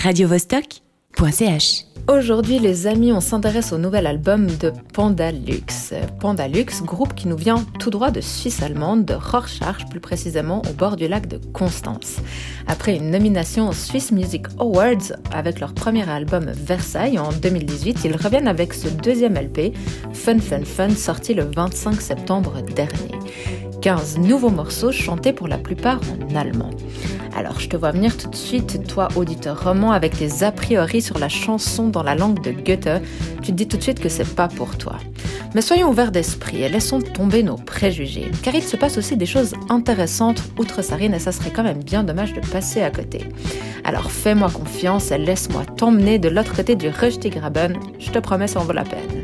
radiovostok.ch. Aujourd'hui, les amis, on s'intéresse au nouvel album de Pandalux. Pandalux, groupe qui nous vient tout droit de Suisse allemande, de Rorschach, plus précisément au bord du lac de Constance. Après une nomination aux Swiss Music Awards avec leur premier album Versailles en 2018, ils reviennent avec ce deuxième LP, Fun Fun Fun, sorti le 25 septembre dernier. 15 nouveaux morceaux chantés pour la plupart en allemand. Alors je te vois venir tout de suite, toi auditeur roman, avec tes a priori sur la chanson dans la langue de Goethe. Tu te dis tout de suite que c'est pas pour toi. Mais soyons ouverts d'esprit et laissons tomber nos préjugés, car il se passe aussi des choses intéressantes outre Sarine et ça serait quand même bien dommage de passer à côté. Alors fais-moi confiance et laisse-moi t'emmener de l'autre côté du Röstigraben, je te promets ça en vaut la peine.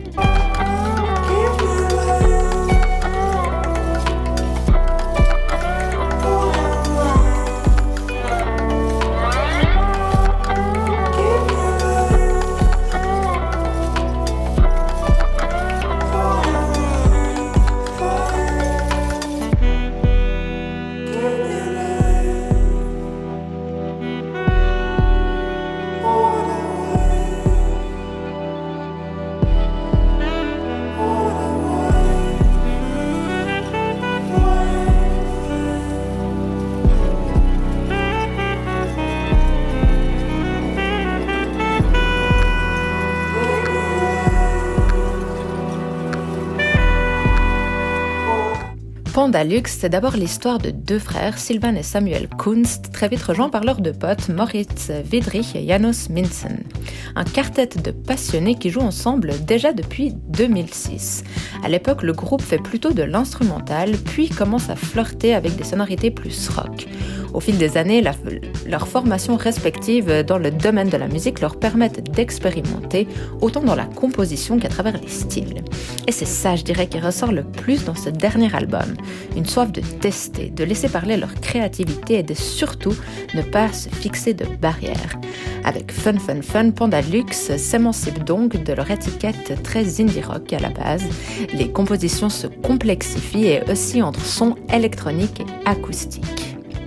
Pandalux, c'est d'abord l'histoire de deux frères, Sylvan et Samuel Kunst, très vite rejoints par leurs deux potes, Moritz Wiedrich et Janos Mintzen. Un quartet de passionnés qui jouent ensemble déjà depuis 2006. À l'époque, le groupe fait plutôt de l'instrumental, puis commence à flirter avec des sonorités plus rock. Au fil des années, leurs formations respectives dans le domaine de la musique leur permettent d'expérimenter, autant dans la composition qu'à travers les styles. Et c'est ça, je dirais, qui ressort le plus dans ce dernier album. Une soif de tester, de laisser parler leur créativité et de surtout ne pas se fixer de barrières. Avec Fun Fun Fun, Pandalux s'émancipe donc de leur étiquette très indie rock à la base. Les compositions se complexifient et aussi entre sons électroniques et acoustiques.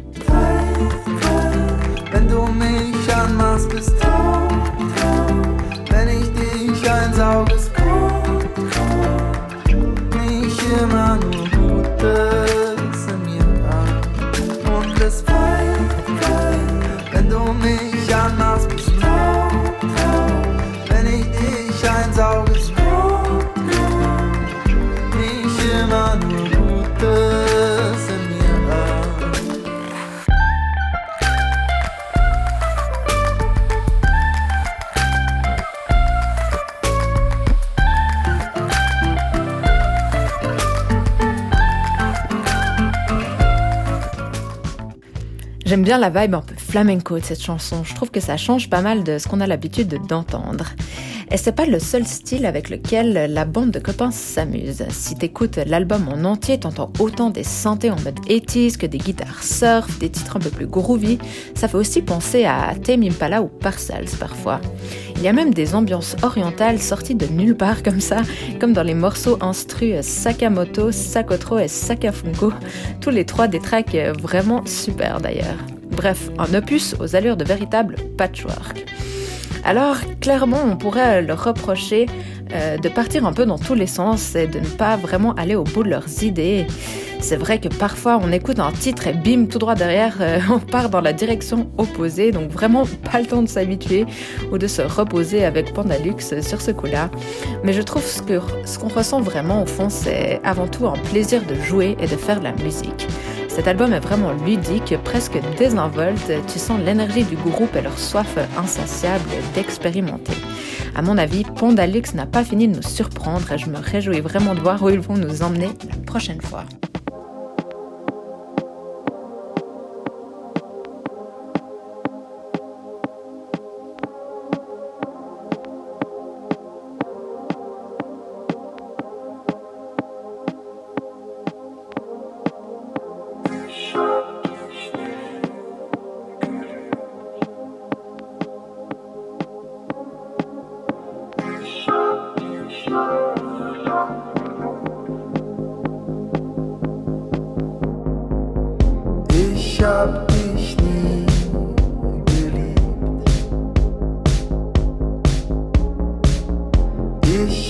Wenn du mich anmachst, bist trau, wenn ich dich einsauge, ist gut, nicht immer nur Gutes in mir an. Und es weint, wenn du mich anmachst, bist trau, wenn ich dich einsauge, ist gut, nicht immer nur Gutes in mir an. J'aime bien la vibe un peu flamenco de cette chanson, je trouve que ça change pas mal de ce qu'on a l'habitude d'entendre. Et c'est pas le seul style avec lequel la bande de copains s'amuse. Si t'écoutes l'album en entier, t'entends autant des synthés en mode 80s que des guitares surf, des titres un peu plus groovy. Ça fait aussi penser à Tame Impala ou Parcels parfois. Il y a même des ambiances orientales sorties de nulle part comme ça, comme dans les morceaux instru Sakamoto, Sakotro et Sakafunko. Tous les trois des tracks vraiment super d'ailleurs. Bref, un opus aux allures de véritable patchwork. Alors, clairement, on pourrait leur reprocher de partir un peu dans tous les sens et de ne pas vraiment aller au bout de leurs idées. C'est vrai que parfois, on écoute un titre et bim, tout droit derrière, on part dans la direction opposée, donc vraiment pas le temps de s'habituer ou de se reposer avec Pandalux sur ce coup-là. Mais je trouve ce qu'on ressent vraiment au fond, c'est avant tout un plaisir de jouer et de faire de la musique. Cet album est vraiment ludique, presque désinvolte, tu sens l'énergie du groupe et leur soif insatiable d'expérimenter. À mon avis, Pandalux n'a pas fini de nous surprendre et je me réjouis vraiment de voir où ils vont nous emmener la prochaine fois.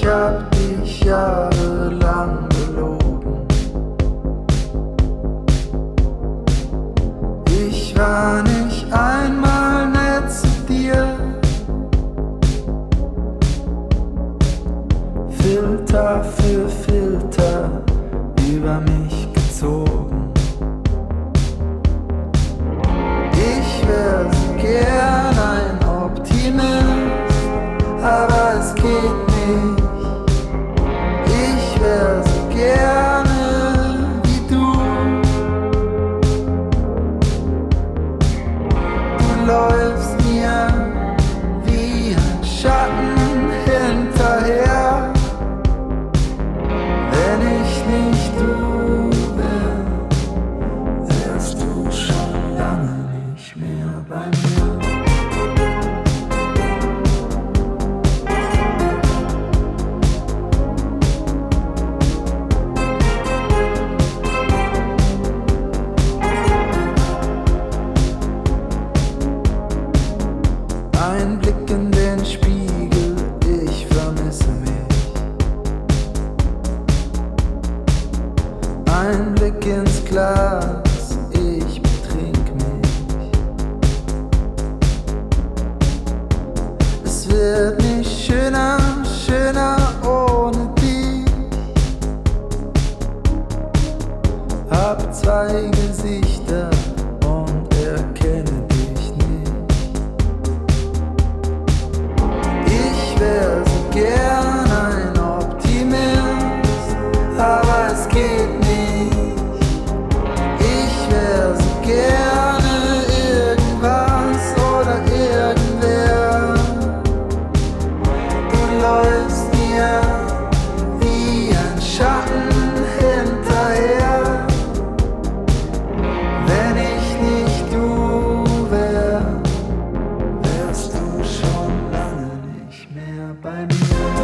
hab dich jahrelang belogen. Ich war nicht einmal nett zu dir. Filter für Filter über mich gezogen. Ich wär so gern ein Optimist, aber es geht nicht. Ich wär so gerne wie du. Du läufst mir wie ein Schatten hinterher. Wenn ich nicht du wär, wärst du schon lange nicht mehr bei mir. Ein Blick in den Spiegel, ich vermisse mich. Ein Blick ins Glas, ich betrink mich. Es wird nicht schöner, schöner ohne dich. Hab zwei Gesichter und erkenne dich nicht. Ich wär so gern ein Optimist, aber es geht nicht. Ich wär so gerne irgendwas oder irgendwer. Du läufst mir wie ein Schatten hinterher. Wenn ich nicht du wär, wärst du schon lange nicht mehr bei mir.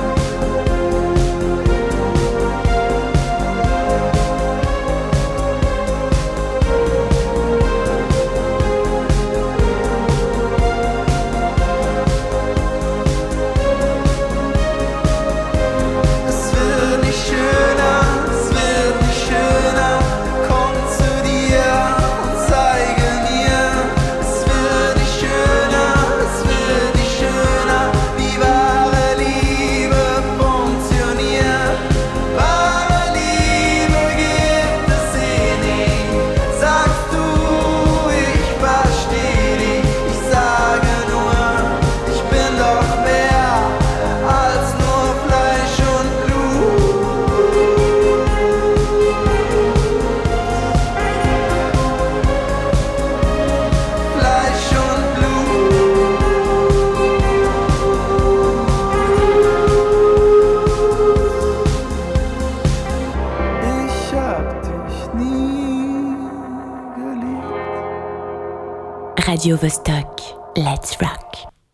Es wird nicht schöner, es wird nicht schöner. Komm zu dir und zeige mir. Es wird nicht schöner, es wird nicht schöner. Wie wahre Liebe funktioniert. Wahre Liebe gibt es eh nicht. Sagst du, ich versteh dich. Ich sage nur, ich bin doch mehr als nur Fleisch und Blut. Fleisch und Blut. Ich hab dich nie geliebt. Radio Vostok, let's rock.